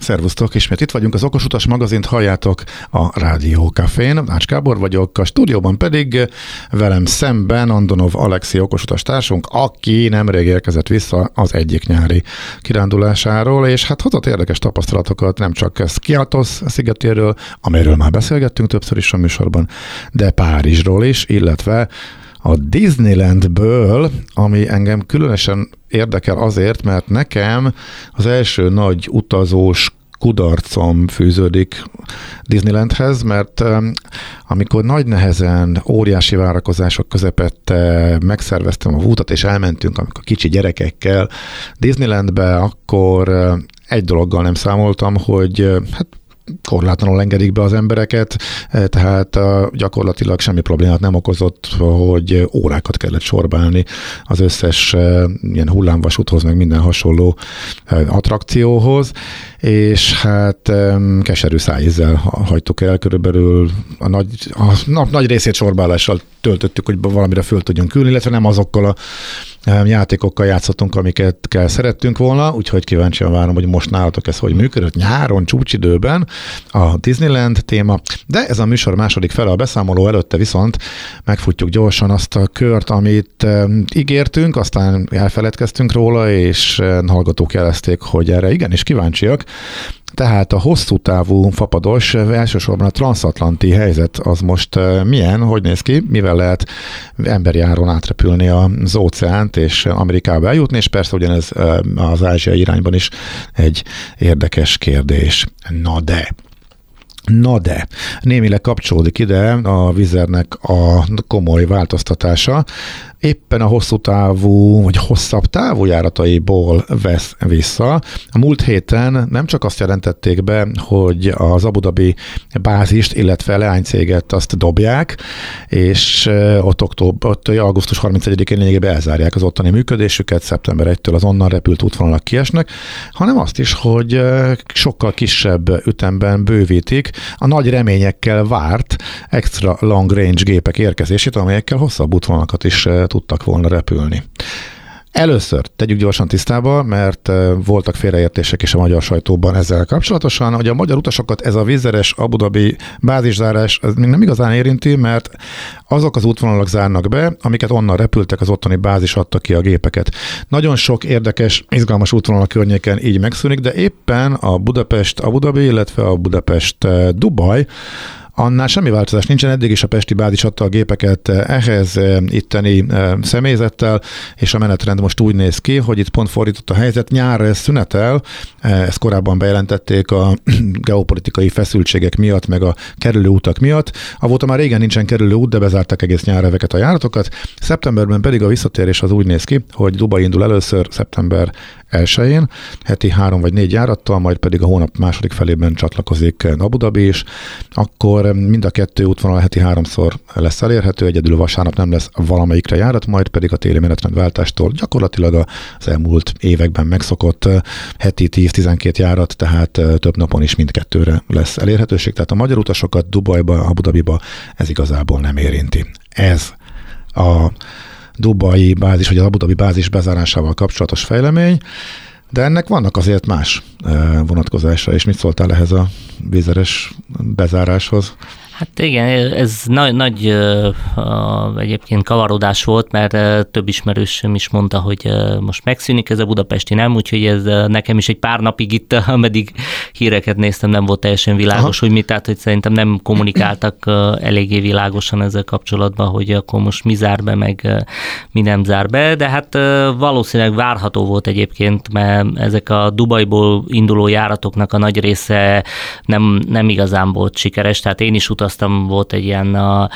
Szervusztok, ismét itt vagyunk, az Okos Utas magazint halljátok a Rádió Cafén. Ács Gábor vagyok, a stúdióban pedig velem szemben Andonov Alexi okosutas társunk, aki nemrég érkezett vissza az egyik nyári kirándulásáról, és hát hozott érdekes tapasztalatokat nem csak Skiathos szigetéről, amelyről már beszélgettünk többször is a műsorban, de Párizsról is, illetve a Disneylandből, ami engem különösen érdekel azért, mert nekem az első nagy utazós kudarcom fűződik Disneylandhez, mert amikor nagy nehezen, óriási várakozások közepette megszerveztem a útat, és elmentünk, amikor kicsi gyerekekkel Disneylandbe, akkor egy dologgal nem számoltam, hogy hát korlátlanul engedik be az embereket, tehát gyakorlatilag semmi problémát nem okozott, hogy órákat kellett sorbálni az összes ilyen hullámvasúthoz, meg minden hasonló attrakcióhoz, és hát keserű szájízzel hagytuk el, körülbelül a nap nagy részét sorbálással töltöttük, hogy valamire föl tudjunk ülni, illetve nem azokkal a játékokkal játszottunk, amiket szerettünk volna, úgyhogy kíváncsian várom, hogy most nálatok ez hogy működött nyáron, csúcsidőben a Disneyland téma, de ez a műsor második fele, a beszámoló előtte viszont megfutjuk gyorsan azt a kört, amit ígértünk, aztán elfeledkeztünk róla, és hallgatók jelezték, hogy erre igenis kíváncsiak. Tehát a hosszú távú fapados, elsősorban a transatlanti helyzet az most milyen, hogy néz ki, mivel lehet emberi áron átrepülni az óceánt és Amerikába eljutni, és persze ugyanez az ázsiai irányban is egy érdekes kérdés. Na de, némileg kapcsolódik ide a Wizz Airnek a komoly változtatása. Éppen a hosszú távú, vagy hosszabb távú járataiból vesz vissza. A múlt héten nem csak azt jelentették be, hogy az Abu Dhabi bázist, illetve leánycéget azt dobják, és ott augusztus 31-én lényegében elzárják az ottani működésüket, szeptember 1-től az onnan repült útvonalak kiesnek, hanem azt is, hogy sokkal kisebb ütemben bővítik a nagy reményekkel várt extra long range gépek érkezését, amelyekkel hosszabb útvonalakat is tudtak volna repülni. Először tegyük gyorsan tisztába, mert voltak félreértések is a magyar sajtóban ezzel kapcsolatosan, hogy a magyar utasokat ez a Wizz Air-es Abu Dhabi báziszzárás még nem igazán érinti, mert azok az útvonalak zárnak be, amiket onnan repültek, az ottani bázis adta ki a gépeket. Nagyon sok érdekes, izgalmas útvonal környéken így megszűnik, de éppen a Budapest Abu Dhabi, illetve a Budapest Dubaj, annál semmi változás nincsen, eddig is a pesti bázis adta a gépeket ehhez itteni személyzettel, és a menetrend most úgy néz ki, hogy itt pont fordított a helyzet, nyárra szünetel, ezt korábban bejelentették a geopolitikai feszültségek miatt, meg a kerülő utak miatt. Avóta már régen nincsen kerülő út, de bezárták egész nyárra ezeket a járatokat. Szeptemberben pedig a visszatérés az úgy néz ki, hogy Dubaj indul először szeptember 1-én, heti 3 vagy 4 járattal, majd pedig a hónap második felében csatlakozik Abu Dhabi is, akkor mind a kettő útvonal heti 3-szor lesz elérhető, egyedül vasárnap nem lesz valamelyikre járat, majd pedig a téli menetrendváltástól gyakorlatilag az elmúlt években megszokott heti 10-12 járat, tehát több napon is mindkettőre lesz elérhetőség, tehát a magyar utasokat Dubajba, Abu Dhabiba ez igazából nem érinti. Ez a dubai bázis, vagy az Abu Dhabi bázis bezárásával kapcsolatos fejlemény, de ennek vannak azért más vonatkozása, és mit szóltál ehhez a Wizz Air-es bezáráshoz? Hát igen, ez nagy egyébként kavarodás volt, mert több ismerősöm is mondta, hogy most megszűnik ez a budapesti, nem, úgyhogy ez nekem is egy pár napig itt, ameddig híreket néztem, nem volt teljesen világos, hogy mit, tehát hogy szerintem nem kommunikáltak eléggé világosan ezzel kapcsolatban, hogy akkor most mi zár be, meg mi nem zár be, de hát valószínűleg várható volt egyébként, mert ezek a Dubajból induló járatoknak a nagy része nem igazán volt sikeres, tehát én is utaztam, volt egy ilyen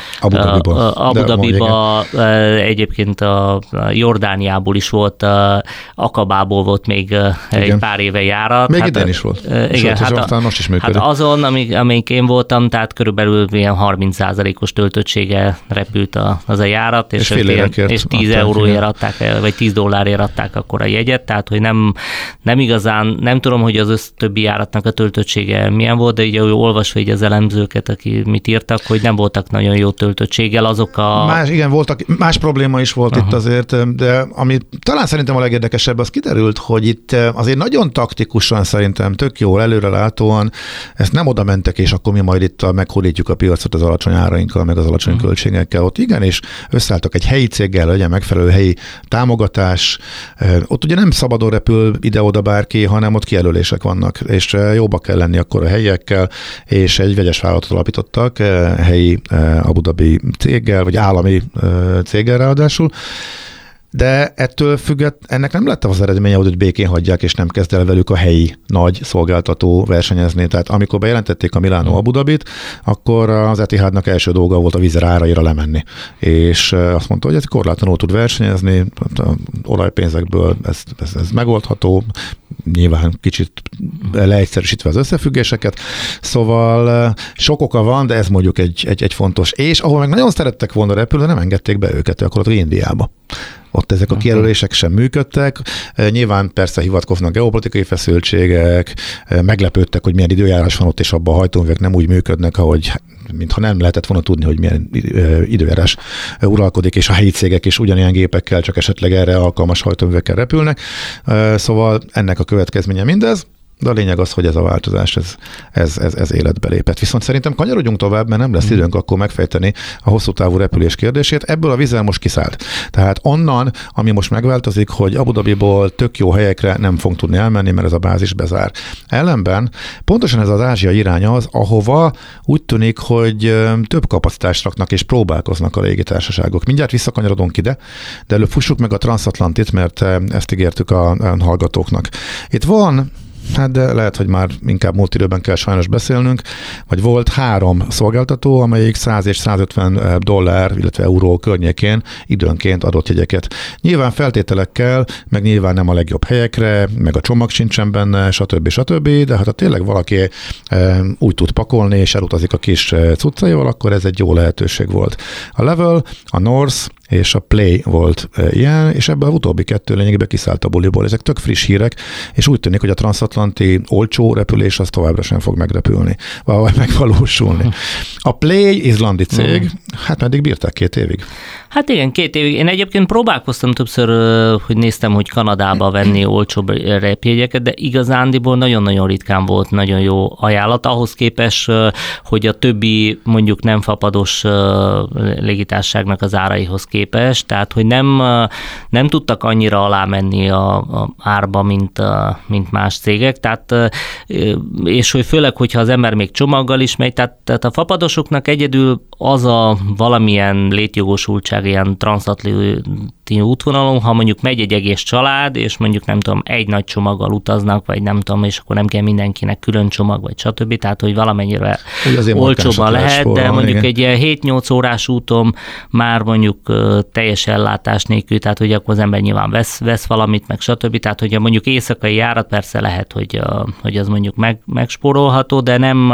Abu Dhabiba, egyébként a Jordániából is volt, Akabából volt még egy pár éve járat. Még idén is volt. Igen, hát most is működik. Hát azon, amelyik én voltam, tehát körülbelül ilyen 30%-os töltöttséggel repült az a járat, és 10 euróért adták, vagy $10 adták akkor a jegyet, tehát hogy nem igazán, nem tudom, hogy az többi járatnak a töltöttsége milyen volt, de így olvasva így az elemzőket, aki mit amit írtak, hogy nem voltak nagyon jó töltöttséggel azok a... Más probléma is volt itt azért, de ami talán szerintem a legérdekesebb, az kiderült, hogy itt azért nagyon taktikusan szerintem, tök jól, előrelátóan ezt nem oda mentek, és akkor mi majd itt meghódítjuk a piacot az alacsony árainkkal, meg az alacsony költségekkel. Ott igenis összeálltak egy helyi céggel, legyen megfelelő helyi támogatás. Ott ugye nem szabadon repül ide-oda bárki, hanem ott kijelölések vannak, és jóba kell lenni akkor a helyiekkel, és egy vegyes vállalatot alapítottak helyi Abu Dhabi céggel, vagy állami céggel ráadásul, de ettől ennek nem lett az eredménye, hogy békén hagyják, és nem kezd el velük a helyi nagy szolgáltató versenyezni. Tehát amikor bejelentették a Milano Abu Dhabit, akkor az Etihadnak első dolga volt a Wizz áraira lemenni. És azt mondta, hogy ez korlátlanul tud versenyezni, olajpénzekből ez megoldható, nyilván kicsit leegyszerűsítve az összefüggéseket. Szóval sok oka van, de ez mondjuk egy fontos. És ahol meg nagyon szerettek volna repülni, nem engedték be őket, akkor ott Indiába. Ott ezek a kijelölések sem működtek. Nyilván persze hivatkoznak geopolitikai feszültségek, meglepődtek, hogy milyen időjárás van ott, és abban a hajtóművek nem úgy működnek, ahogy mintha nem lehetett volna tudni, hogy milyen időjárás uralkodik, és a helyi cégek is ugyanilyen gépekkel, csak esetleg erre alkalmas hajtóművekkel repülnek. Szóval ennek a következménye mindez. De a lényeg az, hogy ez a változás, ez életbe lépett. Viszont szerintem kanyarodjunk tovább, mert nem lesz időnk akkor megfejteni a hosszú távú repülés kérdését. Ebből a Wizz most kiszállt. Tehát onnan, ami most megváltozik, hogy Abu Dhabiból tök jó helyekre nem fogunk tudni elmenni, mert ez a bázis bezár. Ellenben pontosan ez az ázsiai irány az, ahova úgy tűnik, hogy több kapacitást raknak és próbálkoznak a légitársaságok. Mindjárt visszakanyarodunk ide, de előbb fussuk meg a Transatlantit, mert ezt ígértük a hallgatóknak. Itt van, hát de lehet, hogy már inkább múlt időben kell sajnos beszélnünk, vagy volt 3 szolgáltató, amelyik 100 és 150 dollár, illetve euró környékén időnként adott jegyeket. Nyilván feltételekkel, meg nyilván nem a legjobb helyekre, meg a csomag sincsen benne, stb. De hát ha tényleg valaki úgy tud pakolni, és elutazik a kis cuccaival, akkor ez egy jó lehetőség volt. A Level, a North és a Play volt ilyen, és ebből a utóbbi 2 lényegében kiszállt a buliból. Ezek tök friss hírek, és úgy tűnik, hogy a transatlanti olcsó repülés az továbbra sem fog megrepülni, vagy megvalósulni. A Play izlandi cég, hát meddig bírták 2 évig? Hát igen, 2 évig. Én egyébként próbálkoztam többször, hogy néztem, hogy Kanadába venni olcsóbb repjegyeket, de igazándiból nagyon-nagyon ritkán volt nagyon jó ajánlat, ahhoz képest, hogy a többi mondjuk nem fapados légitársaságnak az áraihoz képest, tehát hogy nem tudtak annyira alá menni a árba, mint más cégek, tehát, és hogy főleg, hogyha az ember még csomaggal is megy, tehát a fapadosoknak egyedül az a valamilyen létjogosultság ilyen transatlanti útvonalon, ha mondjuk megy egy egész család, és mondjuk nem tudom, egy nagy csomaggal utaznak, vagy nem tudom, és akkor nem kell mindenkinek külön csomag, vagy stb. Tehát, hogy valamennyire olcsóban lehet, de mondjuk igen. Egy ilyen 7-8 órás úton már mondjuk teljes ellátás nélkül, tehát hogy akkor az ember nyilván vesz valamit, meg stb. Tehát, hogy mondjuk éjszakai járat persze lehet, hogy az mondjuk megspórolható, de nem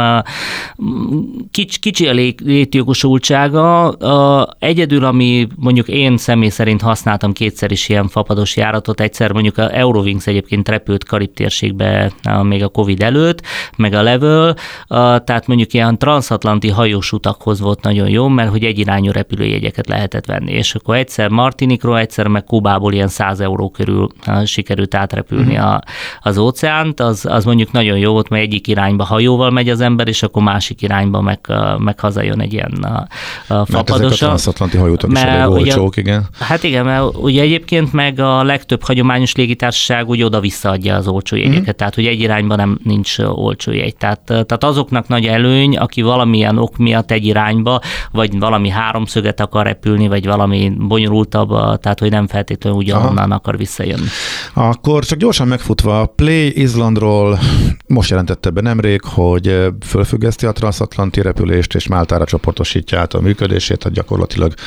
kicsi a létjogosultsága. Egyedül, ami mondjuk én személy szerint használtam 2-szer is ilyen fapados járatot, egyszer mondjuk a Eurowings egyébként repült Karib térségbe még a Covid előtt, meg a Level, tehát mondjuk ilyen transatlanti hajós utakhoz volt nagyon jó, mert hogy egyirányú repülőjegyeket lehetett venni, és akkor egyszer Martinikról, egyszer meg Kubából ilyen 100 euró körül sikerült átrepülni az óceánt, az mondjuk nagyon jó volt, mert egyik irányba hajóval megy az ember, és akkor másik irányba meg hazajön egy ilyen fapadosa. Mert ezek a transatlanti hajóutak is elég olcsók, igen. Hát igen, mert ugye egyébként meg a legtöbb hagyományos légitársaság úgy oda-visszaadja az olcsó jegyeket, tehát hogy egy irányban nincs olcsó jegy. Tehát azoknak nagy előny, aki valamilyen ok miatt egy irányba, vagy valami háromszöget akar repülni, vagy valami bonyolultabb, tehát hogy nem feltétlenül ugyanonnan akar visszajönni. Akkor csak gyorsan megfutva, a Play Izlandról most jelentette be nemrég, hogy fölfüggeszti a transatlanti repülést, és Máltára csoportosítja át a működését, tehát gyakorlatilag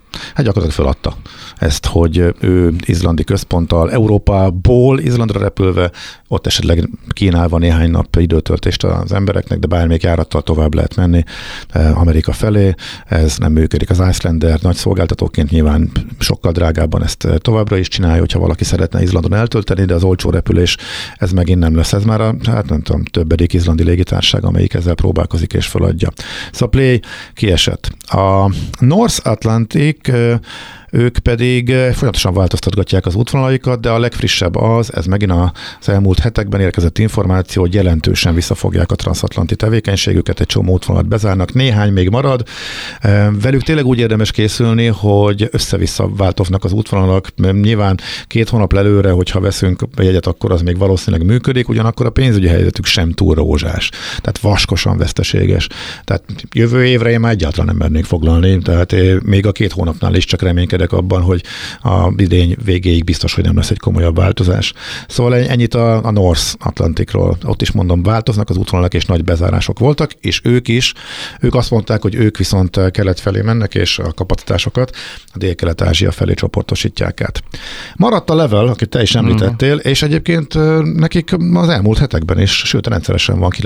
Hát gyakorlatilag feladta ezt, hogy ő izlandi központtal Európából Izlandra repülve, ott esetleg kínálva néhány nap időtöltést az embereknek, de bármelyik járattal tovább lehet menni Amerika felé. Ez nem működik. Az Icelander nagy szolgáltatóként nyilván sokkal drágábban ezt továbbra is csinálja, hogyha valaki szeretne Izlandon eltölteni, de az olcsó repülés ez megint nem lesz. Ez már nem tudom, többedik izlandi légitársaság, amelyik ezzel próbálkozik és feladja. Szóval Play kiesett. A North Atlantic, ők pedig folyamatosan változtatgatják az útvonalaikat, de a legfrissebb ez megint az elmúlt hetekben érkezett információ, hogy jelentősen visszafogják a transatlanti tevékenységüket, egy csomó útvonalat bezárnak, néhány még marad. Velük tényleg úgy érdemes készülni, hogy össze-vissza változnak az útvonalak. Nyilván 2 hónap előre, hogyha veszünk jegyet, akkor az még valószínűleg működik, ugyanakkor a pénzügyi helyzetük sem túl rózsás. Tehát vaskosan veszteséges. Tehát jövő évre én már egyáltalán nem mernék foglalni, tehát még a 2 hónapnál is csak reménykedek abban, hogy a idény végéig biztos, hogy nem lesz egy komolyabb változás. Szóval ennyit a North Atlanticról. Ott is mondom, változnak az útvonalak, és nagy bezárások voltak, és ők azt mondták, hogy ők viszont kelet felé mennek, és a kapacitásokat a Dél-Kelet-Ázsia felé csoportosítják át. Maradt a Level, akit te is említettél, és egyébként nekik az elmúlt hetekben is, sőt rendszeresen van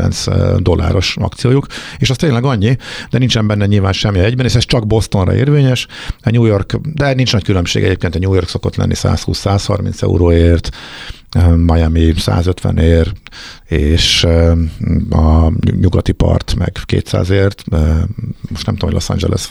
$99 akciójuk, és az tényleg annyi, de nincsen benne nyilván semmi egyben, és ez csak Bostonra érvényes, a New York, de nincs nagy különbség egyébként, a New York szokott lenni 120-130 euróért, Miami 150-ért, és a nyugati part meg 200-ért, most nem tudom, hogy Los Angeles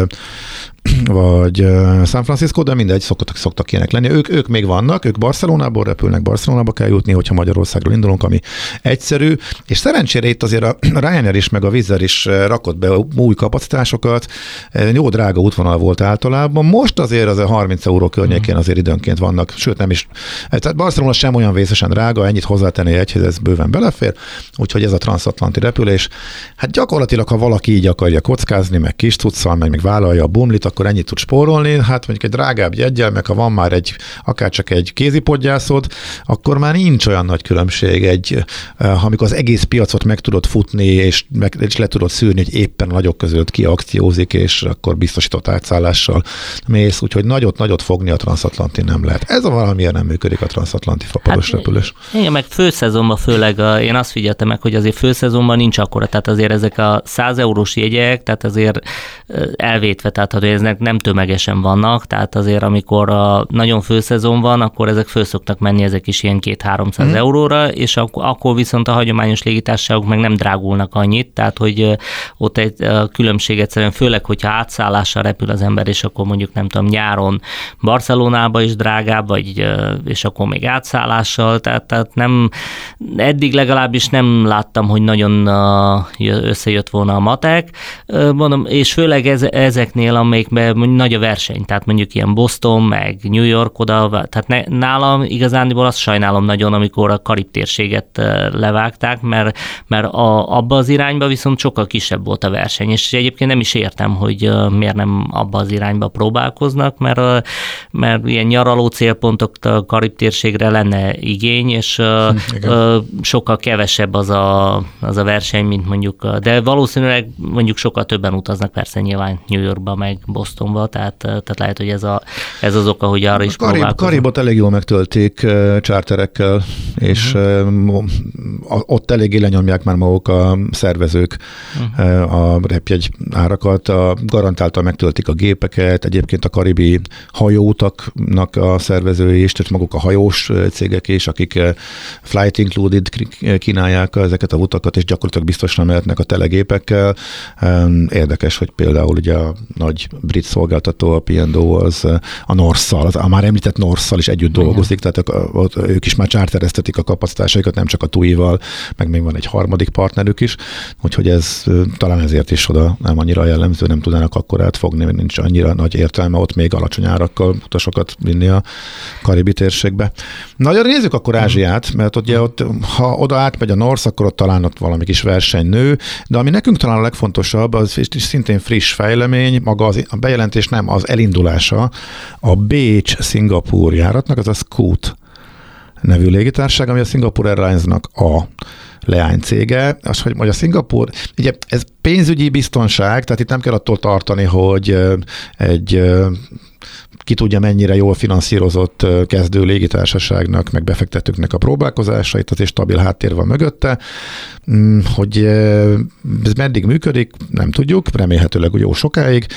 vagy San Francisco, de mindegy, szoktak ilyenek lenni. Ők még vannak, ők Barcelonából repülnek, Barcelonába kell jutni, hogyha Magyarországról indulunk, ami egyszerű, és szerencsére itt azért a Ryanair is, meg a Wizz Air is rakott be új kapacitásokat, jó drága útvonal volt általában, most azért az a 30 euró környékén azért időnként vannak, sőt nem is, tehát Barcelona sem olyan vészesen drága, ennyit hozzátenni egyhez, ez bőven belefér, úgyhogy ez a transatlanti repülés, hát gyakorlatilag, ha valaki így akarja kockázni, meg kis cuccal, meg vállalja a bumlit, akkor ennyit tud spórolni, hát mondjuk egy drágább jeggyel, meg ha van már akárcsak egy kézipodgyászod, akkor már nincs olyan nagy különbség, amikor az egész piacot meg tudod futni, és le tudod szűrni, hogy éppen a nagyok között ki akciózik, és akkor biztosított átszállással mész, úgyhogy nagyot fogni a transatlanti nem lehet. Ez a valamiért nem működik a transatlanti fapados repülés. Igen, meg főszezonban főleg, én azt figyeltem meg, hogy azért főszezonban nincs akkora, tehát azért ezek a 100 eurós jegyek, tehát azért elvétve, tehát hogy ezek nem tömegesen vannak, tehát azért amikor a nagyon főszezon van, akkor ezek föl szoktak menni ezek is ilyen 200-300 euróra, és akkor viszont a hagyományos légitársaságok meg nem drágulnak annyit, tehát hogy ott egy különbség egyszerűen, főleg, hogyha átszállással repül az ember, és akkor mondjuk nem tudom, nyáron Barcelonába is drágább, és akkor még átszállással, tehát nem, eddig legalábbis nem láttam, hogy nagyon összejött volna a matek, mondom, és főleg ezeknél, amelyikben nagy a verseny, tehát mondjuk ilyen Boston, meg New York oda, tehát nálam igazándiból azt sajnálom nagyon, amikor a Karib térséget levágták, mert abba az irányba viszont sokkal kisebb volt a verseny, és egyébként nem is értem, hogy miért nem abba az irányba próbálkoznak, mert ilyen nyaraló célpontok a Karib térségre lenne igény, és sokkal kevesebb az a verseny, mint mondjuk, de valószínűleg mondjuk sokkal többen utaznak persze nyilván New Yorkba, meg Bostonba, tehát lehet, hogy ez az oka, hogy arra is próbálkoznak. Karibot elég jól megtöltik charterekkel, és ott eléggé lenyomják már maguk a szervezők a repjegy árakat, garantáltan megtöltik a gépeket, egyébként a karibi hajóutaknak a szervezői is, tehát maguk a hajós cégek is, akik flight included kínálják ezeket a utakat, és gyakorlatilag biztosan mehetnek a telegépekkel. Érdekes, hogy például ugye a nagy brit szolgáltató, a P&O, az a North-szal, a már említett North-szal is együtt dolgozik, tehát ők is már chartereztetik a kapacitásaikat, nem csak a TUI-val, meg még van egy harmadik partnerük is, úgyhogy ez talán ezért is oda nem annyira jellemző, nem tudnának akkor átfogni, nincs annyira nagy értelme ott még alacsony árakkal utasokat vinni a karibi térségbe. Na, nézzük akkor Ázsiát, mert ugye ott, ha oda átmegy a North, akkor ott talán ott valami kis verseny nő, de ami nekünk talán a legfontosabb, az szintén friss fejlemény, maga a bejelentés nem, az elindulása a Bécs-Szingapúr járatnak, az a Scoot nevű légitársaság, ami a Singapore Airlines-nak a leánycége. Az, hogy a Szingapúr, ugye ez pénzügyi biztonság, tehát itt nem kell attól tartani, hogy egy ki tudja mennyire jól finanszírozott kezdő légitársaságnak, meg befektetőknek a próbálkozásait, azért stabil háttér van mögötte. Hogy ez meddig működik, nem tudjuk, remélhetőleg jó sokáig.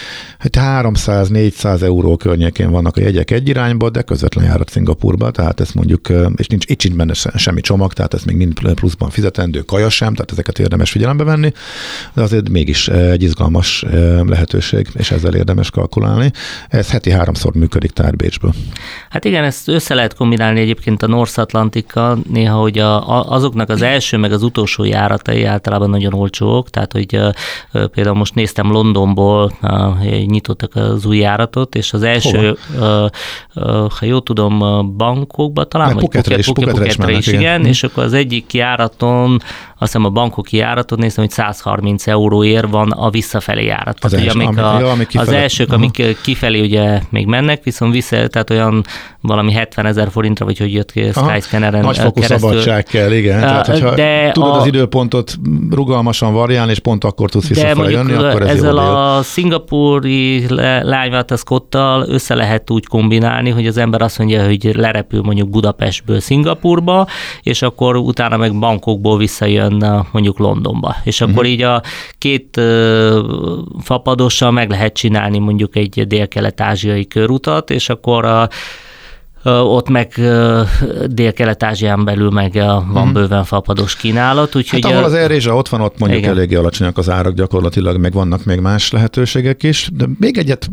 300-400 euró környékén vannak a jegyek egy irányba, de közvetlen járat Szingapúrba, tehát ez mondjuk, és itt sincs benne semmi csomag, tehát ez még mind pluszban fizetendő, kaja sem, tehát ezeket érdemes figyelembe venni, de azért mégis egy izgalmas lehetőség, és ezzel érdemes kalkulálni. Ez heti 3-szor működik Tár-Bécsből. Hát igen, ezt össze lehet kombinálni egyébként a North Atlantikkal, néha, hogy azoknak az első, meg az utolsó járatai általában nagyon olcsók, tehát hogy például most néztem Londonból, nyitottak az új járatot, és az első, ha jól tudom, Bangkokba talán, vagy Phuketre is, igen, és akkor az egyik járaton, azt hiszem a bangkoki járaton néztem, hogy 130 euróért van a visszafelé járat. Az, az elsők, amik kifelé ugye még mennek, viszont tehát olyan valami 70 000 forintra, vagy hogy jött ki Skyscanneren nagyfokú szabadság kell, igen. Tehát, hogyha tudod az időpontot rugalmasan variálni, és pont akkor tudsz visszafelé jönni, akkor ez ezzel a szingapúri lányváltozkottal össze lehet úgy kombinálni, hogy az ember azt mondja, hogy lerepül mondjuk Budapestből Szingapúrba, és akkor utána meg Bangkokból visszajön mondjuk Londonba. És akkor így a két fapadossal meg lehet csinálni mondjuk egy dél-kelet-ázsiai körutat, és akkor ott meg Dél-Kelet-Ázsián belül meg van bőven fapados kínálat. Úgyhogy ahol az Air-Asia ott van, ott mondjuk eléggé alacsonyak az árak gyakorlatilag, meg vannak még más lehetőségek is, de még egyet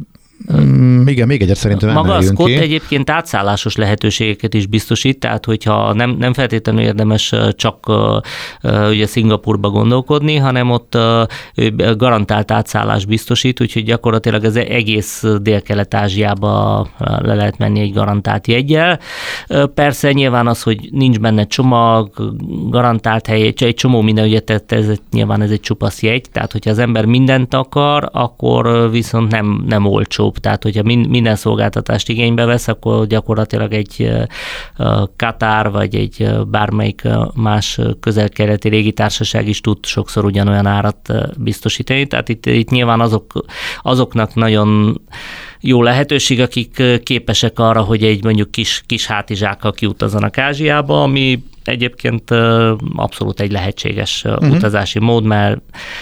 szerintem maga a Scott egyébként átszállásos lehetőségeket is biztosít, tehát hogyha nem feltétlenül érdemes csak ugye Szingapúrba gondolkodni, hanem ott garantált átszállás biztosít, úgyhogy gyakorlatilag az egész Dél-Kelet-Ázsiába le lehet menni egy garantált jeggyel. Persze nyilván az, hogy nincs benne csomag, garantált hely, egy csomó minden, ugye nyilván ez egy csupasz jegy, tehát hogyha az ember mindent akar, akkor viszont nem olcsó. Tehát, hogyha minden szolgáltatást igénybe vesz, akkor gyakorlatilag egy Katár, vagy egy bármelyik más közel-keleti légitársaság is tud sokszor ugyanolyan árat biztosítani. Tehát itt nyilván azoknak nagyon jó lehetőség, akik képesek arra, hogy egy mondjuk kis hátizsákkal kiutazzanak Ázsiába, ami egyébként abszolút egy lehetséges utazási mód, mert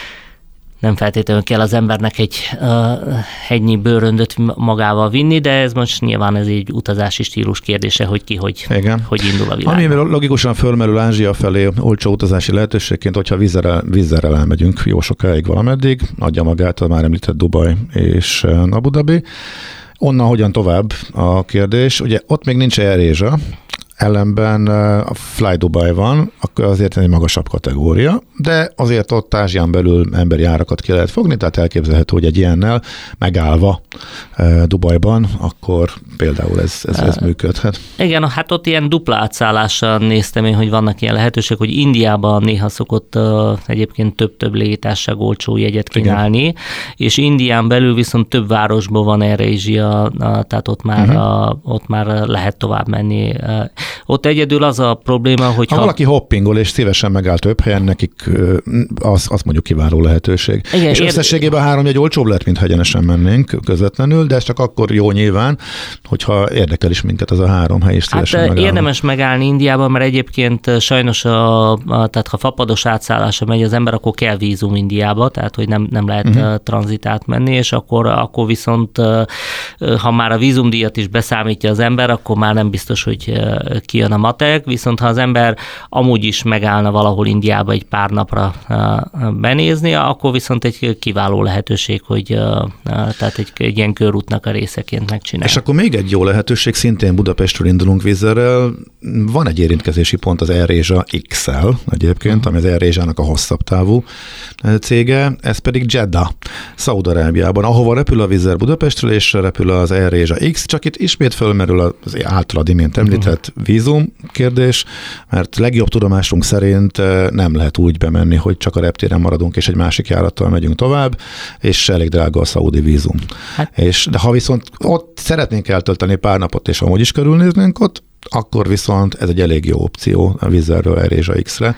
nem feltétlenül kell az embernek egy hegynyi bőröndöt magával vinni, de ez most nyilván ez egy utazási stílus kérdése, hogy hogy indul a világ. Ami logikusan fölmerül Ázsia felé olcsó utazási lehetőségként, hogyha vízzel elmegyünk jó sokáig valameddig, adja magát a már említett Dubaj és Abu Dhabi. Onnan hogyan tovább a kérdés? Ugye ott még nincs Air-Asia, ellenben a Fly Dubai van, akkor azért egy magasabb kategória, de azért ott Ázsián belül emberi árakat ki lehet fogni, tehát elképzelhető, hogy egy ilyennel megállva Dubajban, akkor például ez működhet. Igen, hát ott ilyen dupla átszállással néztem én, hogy vannak ilyen lehetőségek, hogy Indiában néha szokott egyébként több légitársaság olcsó jegyet kínálni, igen. És Indián belül viszont több városban van Air-Asia, tehát ott már lehet tovább menni. Ott egyedül az a probléma, hogy ha valaki hoppingol és szívesen megáll több helyen, nekik az mondjuk kiváló lehetőség. Igen, és összességében 3 jegy olcsóbb lehet, mint ha egyenesen mennénk közvetlenül, de ez csak akkor jó nyilván, hogyha érdekel is minket az a 3 hely, és szívesen megállunk. Érdemes megállni Indiában, mert egyébként sajnos tehát ha fapados átszállása megy az ember, akkor kell vízum Indiába, tehát hogy nem lehet tranzitát menni, és akkor viszont ha már a vízumdíjat is beszámítja az ember, akkor már nem biztos, hogy kijön a matek, viszont ha az ember amúgy is megállna valahol Indiába egy pár napra benézni, akkor viszont egy kiváló lehetőség, hogy tehát egy ilyen körútnak a részeként megcsinálni. És akkor még egy jó lehetőség, szintén Budapestről indulunk vízzel, van egy érintkezési pont az Air-Asia XL egyébként, ami az Air-Asiának a hosszabb távú cége, ez pedig Jeddah, Szaúd-Arábiában, ahova repül a vízzel Budapestről, és repül az Air-Asia X, csak itt ismét fölmerül az általad imént említett vízum kérdés, mert legjobb tudomásunk szerint nem lehet úgy bemenni, hogy csak a reptéren maradunk, és egy másik járattal megyünk tovább, és elég drága a szaúdi vízum. De ha viszont ott szeretnénk eltölteni pár napot, és amúgy is körülnéznénk ott, akkor viszont ez egy elég jó opció a Wizz Airről AirAsia X-re,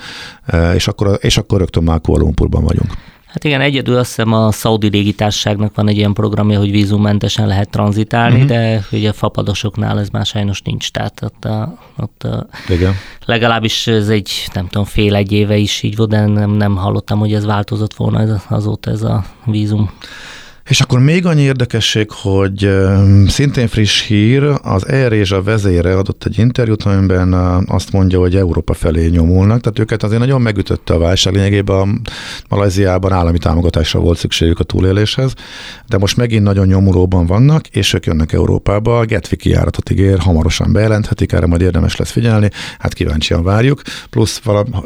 és akkor rögtön már Kuala Lumpurban vagyunk. Hát igen, egyedül azt hiszem a szaudi légitársaságnak van egy ilyen programja, hogy vízummentesen lehet tranzitálni, de ugye a fapadosoknál ez már sajnos nincs, tehát ott igen. Legalábbis ez egy, nem tudom, fél-egy éve is így volt, de nem hallottam, hogy ez változott volna azóta ez a vízum. És akkor még annyi érdekesség, hogy szintén friss hír, az AirAsia vezére adott egy interjút, amiben azt mondja, hogy Európa felé nyomulnak, tehát őket azért nagyon megütötte a válság, lényegében Malajziában állami támogatásra volt szükségük a túléléshez, de most megint nagyon nyomulóban vannak, és ők jönnek Európába, a Gatwick járatot ígér, hamarosan bejelenthetik, erre majd érdemes lesz figyelni, hát kíváncsian várjuk, plusz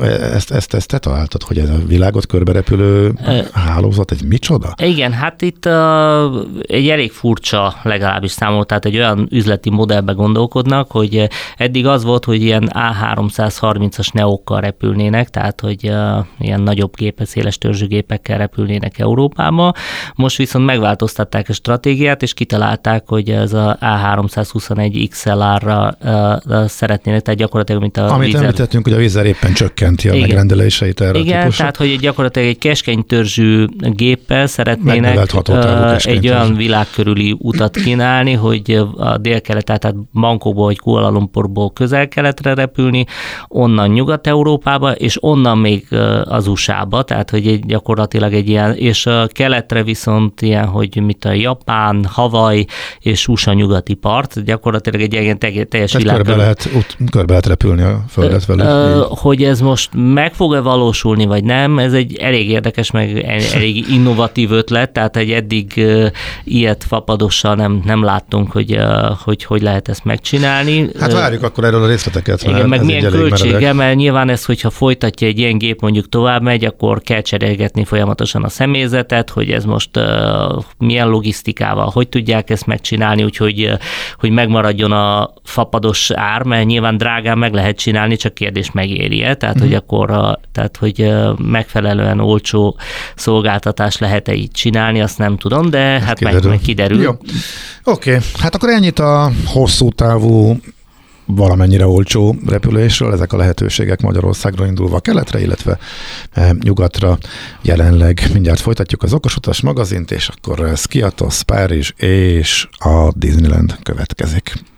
ezt te találtad, hogy ez a világot körberepülő hálózat, egy micsoda? Igen, hát itt egy elég furcsa legalábbis számol, tehát egy olyan üzleti modellbe gondolkodnak, hogy eddig az volt, hogy ilyen A330-as neókkal repülnének, tehát hogy ilyen nagyobb széles törzsű gépekkel repülnének Európába. Most viszont megváltoztatták a stratégiát, és kitalálták, hogy ez a A321 XLR-ra szeretnének, tehát gyakorlatilag, mint a Amit említettünk, hogy a Wizz Air éppen csökkenti a megrendeléseit erre. Igen, tehát hogy gyakorlatilag egy keskeny törzsű géppel szeretnének egy olyan világ körüli utat kínálni, hogy a délkeletet, tehát Bangkokból vagy Kuala Lumpurból közel-keletre repülni, onnan Nyugat-Európába, és onnan még az USA-ba, tehát hogy gyakorlatilag egy ilyen, és a keletre viszont ilyen, hogy mit a Japán, Hawaii és USA nyugati part, gyakorlatilag egy ilyen teljes világ körbe lehet repülni a földet velük. Hogy ez most meg fog-e valósulni, vagy nem, ez egy elég érdekes, meg elég innovatív ötlet, tehát egy eddig ilyet fapadossal nem láttunk, hogy lehet ezt megcsinálni. Hát várjuk akkor erről a részleteket. Igen, meg milyen költsége, mert nyilván ez, hogyha folytatja egy ilyen gép, mondjuk tovább megy, akkor kell cserélgetni folyamatosan a személyzetet, hogy ez most milyen logisztikával, hogy tudják ezt megcsinálni, úgyhogy hogy megmaradjon a fapados ár, mert nyilván drágán meg lehet csinálni, csak kérdés megéri-e, tehát hogy akkor hogy megfelelően olcsó szolgáltatást lehet-e így csinálni, azt nem tudom, de hát meg kiderül. Jó. Oké, hát akkor ennyit a hosszú távú, valamennyire olcsó repülésről, ezek a lehetőségek Magyarországról indulva keletre, illetve nyugatra jelenleg. Mindjárt folytatjuk az Okosutas magazint, és akkor Skiathos, Párizs és a Disneyland következik.